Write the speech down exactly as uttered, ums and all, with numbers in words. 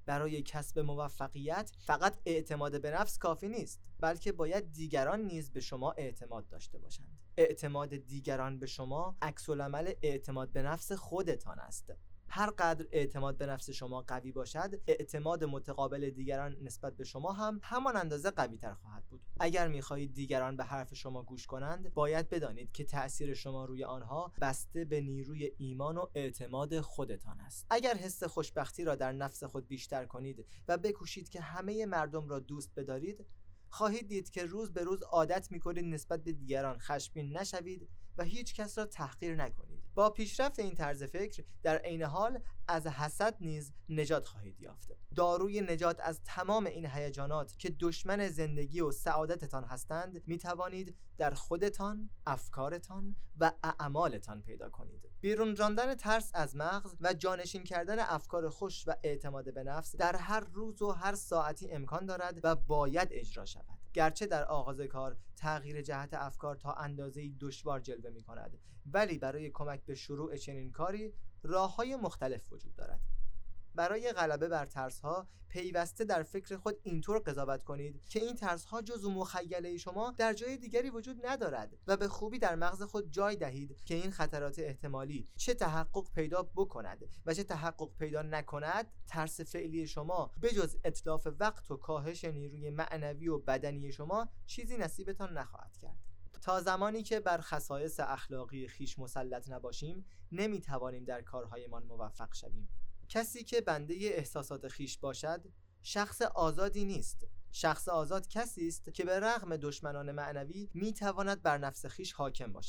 برای کسب موفقیت فقط اعتماد به نفس کافی نیست، بلکه باید دیگران نیز به شما اعتماد داشته باشند. اعتماد دیگران به شما عکس‌العمل اعتماد به نفس خودتان است. هر قدر اعتماد به نفس شما قوی باشد، اعتماد متقابل دیگران نسبت به شما هم همان اندازه قوی تر خواهد بود. اگر می‌خواهید دیگران به حرف شما گوش کنند، باید بدانید که تأثیر شما روی آنها بسته به نیروی ایمان و اعتماد خودتان است. اگر حس خوشبختی را در نفس خود بیشتر کنید و بکوشید که همه مردم را دوست بدارید، خواهید دید که روز به روز عادت می‌کنید نسبت به دیگران خشمگین نشوید و هیچ کس را تحقیر نکنید. با پیشرفت این طرز فکر در عین حال از حسد نیز نجات خواهید یافت. داروی نجات از تمام این هیجانات که دشمن زندگی و سعادتتان هستند می توانید در خودتان، افکارتان و اعمالتان پیدا کنید. بیرون راندن ترس از مغز و جانشین کردن افکار خوش و اعتماد به نفس در هر روز و هر ساعتی امکان دارد و باید اجرا شود. گرچه در آغاز کار تغییر جهت افکار تا اندازه‌ای دشوار جلوه می کند، ولی برای کمک به شروع چنین کاری راه‌های مختلف وجود دارد. برای غلبه بر ترس‌ها پیوسته در فکر خود اینطور قضاوت کنید که این ترس‌ها جزو مخیله شما در جای دیگری وجود ندارد و به خوبی در مغز خود جای دهید که این خطرات احتمالی چه تحقق پیدا بکند و چه تحقق پیدا نکند، ترس فعلی شما بجز اتلاف وقت و کاهش نیروی معنوی و بدنی شما چیزی نصیبتان نخواهد کرد. تا زمانی که بر خصایص اخلاقی خیش مسلط نباشیم، نمیتوانیم در کارهایمان موفق شویم. کسی که بنده احساسات خیش باشد، شخص آزادی نیست. شخص آزاد کسی است که به رغم دشمنان معنوی میتواند بر نفس خیش حاکم باشد.